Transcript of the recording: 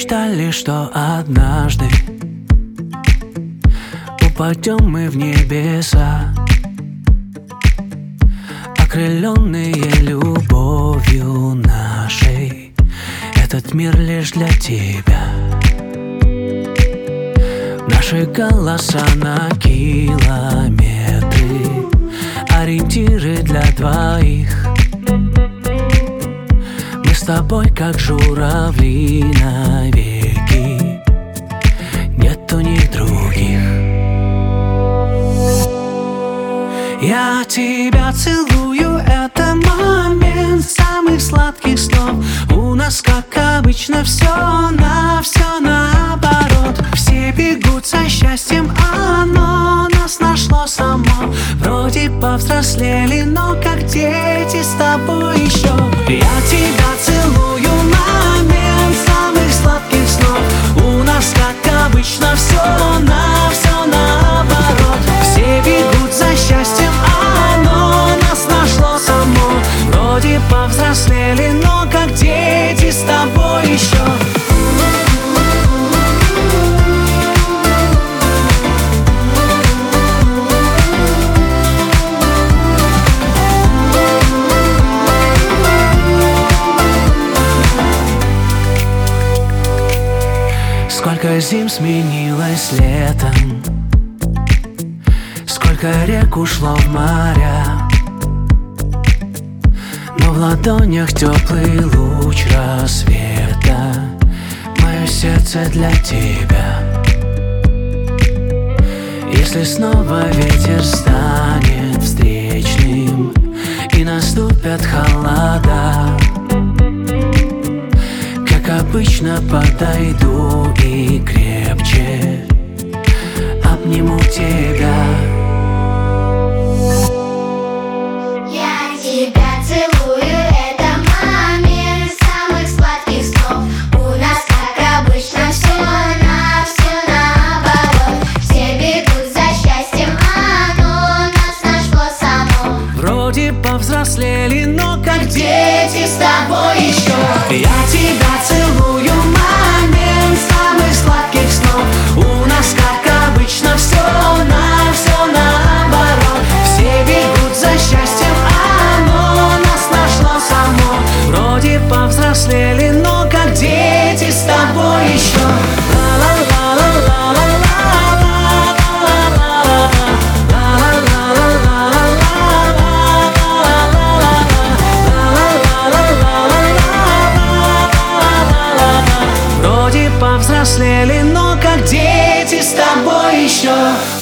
Мечтали, что однажды упадем мы в небеса, окрыленные любовью нашей. Этот мир лишь для тебя. Наши голоса на километры, ориентиры для двоих. Мы с тобой как журавли навеки, нет у них других. Я тебя целую, это момент самых сладких снов. У нас, как обычно, все наоборот. Все бегут за счастьем, оно нас нашло само. Вроде повзрослели, но как дети с тобой еще. Я тебя целую, момент самых сладких снов. У нас, как обычно, все наоборот. Все бегут за счастьем, оно нас нашло само. Вроде повзрослели, но как дети с тобой еще. Сколько зим сменилось летом, сколько рек ушло в моря, но в ладонях теплый луч рассвета. Мое сердце для тебя. Если снова ветер станет встречным и наступят холода, как обычно подойду и крепче обниму тебя. Я тебя целую, это момент самых сладких снов. У нас, как обычно, все наоборот. Все бегут за счастьем, оно нас нашло само. Вроде повзрослели, но как дети с тобой еще. Я тебя целую, момент самых сладких снов. У нас, как обычно, все наоборот. Все бегут за счастьем, оно нас нашло само. Вроде повзрослели, но как дети с тобой еще. Вроде повзрослели, но как дети с тобой еще.